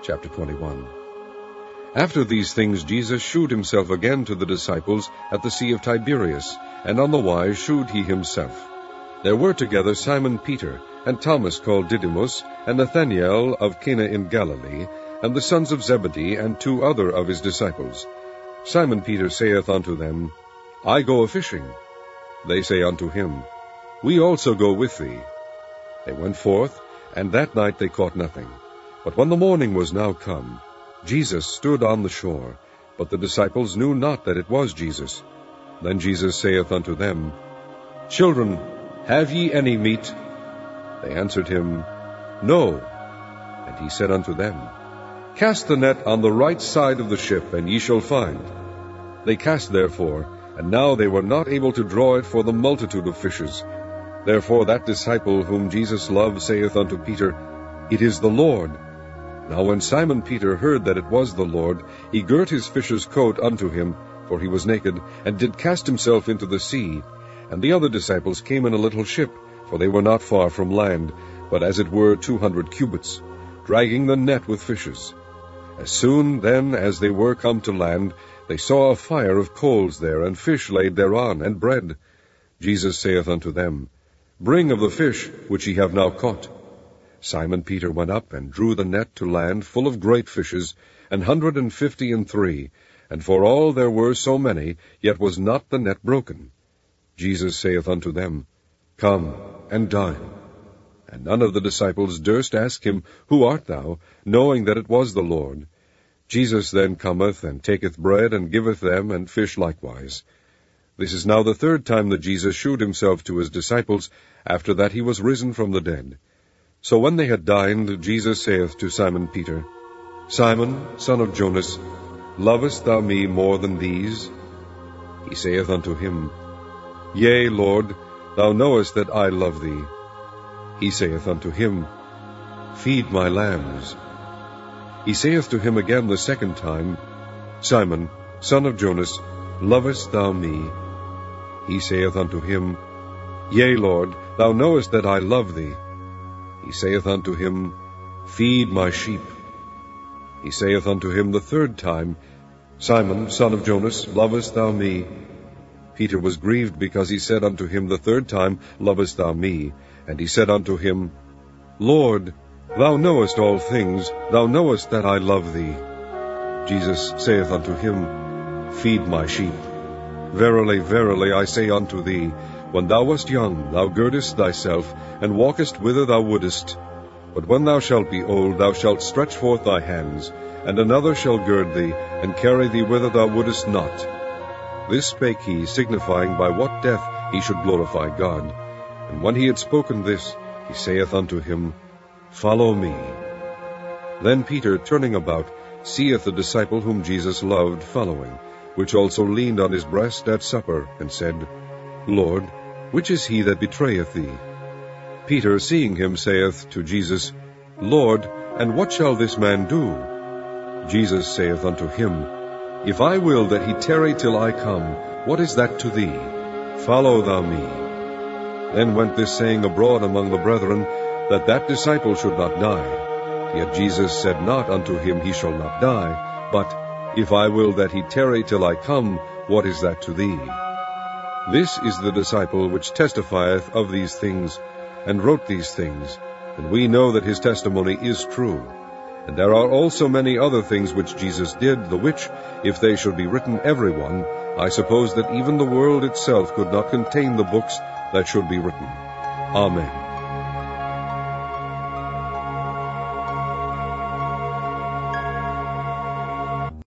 Chapter 21. After these things Jesus shewed himself again to the disciples at the Sea of Tiberias, and on the wise shewed he himself. There were together Simon Peter, and Thomas called Didymus, and Nathanael of Cana in Galilee, and the sons of Zebedee, and 2 other of his disciples. Simon Peter saith unto them, I go a-fishing. They say unto him, We also go with thee. They went forth, and that night they caught nothing. But when the morning was now come, Jesus stood on the shore, but the disciples knew not that it was Jesus. Then Jesus saith unto them, Children, have ye any meat? They answered him, No. And he said unto them, Cast the net on the right side of the ship, and ye shall find. They cast therefore, and now they were not able to draw it for the multitude of fishes. Therefore that disciple whom Jesus loved saith unto Peter, It is the Lord. Now when Simon Peter heard that it was the Lord, he girt his fisher's coat unto him, for he was naked, and did cast himself into the sea. And the other disciples came in a little ship, for they were not far from land, but as it were 200 cubits, dragging the net with fishes. As soon then as they were come to land, they saw a fire of coals there, and fish laid thereon, and bread. Jesus saith unto them, Bring of the fish which ye have now caught. Simon Peter went up, and drew the net to land full of great fishes, 153, and for all there were so many, yet was not the net broken. Jesus saith unto them, Come and dine. And none of the disciples durst ask him, Who art thou? knowing that it was the Lord. Jesus then cometh, and taketh bread, and giveth them, and fish likewise. This is now the 3rd time that Jesus shewed himself to his disciples, after that he was risen from the dead. So when they had dined, Jesus saith to Simon Peter, Simon, son of Jonas, lovest thou me more than these? He saith unto him, Yea, Lord, thou knowest that I love thee. He saith unto him, Feed my lambs. He saith to him again the 2nd time, Simon, son of Jonas, lovest thou me? He saith unto him, Yea, Lord, thou knowest that I love thee. He saith unto him, Feed my sheep. He saith unto him the 3rd time, Simon, son of Jonas, lovest thou me? Peter was grieved because he said unto him the 3rd time, Lovest thou me? And he said unto him, Lord, thou knowest all things, thou knowest that I love thee. Jesus saith unto him, Feed my sheep. Verily, verily, I say unto thee, when thou wast young, thou girdest thyself, and walkest whither thou wouldest. But when thou shalt be old, thou shalt stretch forth thy hands, and another shall gird thee, and carry thee whither thou wouldest not. This spake he, signifying by what death he should glorify God. And when he had spoken this, he saith unto him, Follow me. Then Peter, turning about, seeth the disciple whom Jesus loved following, which also leaned on his breast at supper, and said, Lord, which is he that betrayeth thee? Peter, seeing him, saith to Jesus, Lord, and what shall this man do? Jesus saith unto him, If I will that he tarry till I come, what is that to thee? Follow thou me. Then went this saying abroad among the brethren, that that disciple should not die. Yet Jesus said not unto him, He shall not die, but, If I will that he tarry till I come, what is that to thee? This is the disciple which testifieth of these things, and wrote these things, and we know that his testimony is true. And there are also many other things which Jesus did, the which, if they should be written every one, I suppose that even the world itself could not contain the books that should be written. Amen.